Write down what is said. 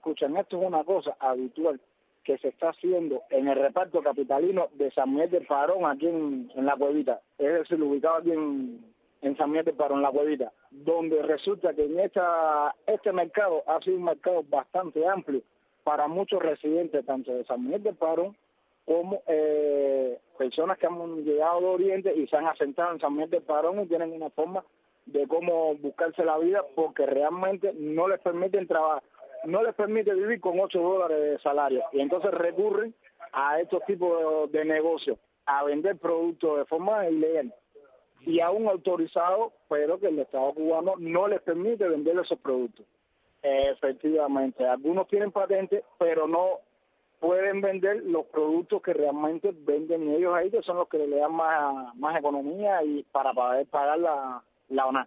escuchan, esto es una cosa habitual que se está haciendo en el reparto capitalino de San Miguel del Parón, aquí en La Cuevita, es decir, ubicado aquí en San Miguel del Parón, La Cuevita, donde resulta que en este mercado ha sido un mercado bastante amplio para muchos residentes, tanto de San Miguel del Parón como personas que han llegado de Oriente y se han asentado en San Miguel del Parón y tienen una forma de cómo buscarse la vida porque realmente no les permiten trabajar, no les permite vivir con $8 de salario y entonces recurren a estos tipos de negocios, a vender productos de forma ilegal y aún autorizado, pero que el Estado cubano no les permite vender esos productos. Efectivamente, algunos tienen patentes, pero no pueden vender los productos que realmente venden ellos ahí, que son los que le dan más economía y para poder pagar la ONA.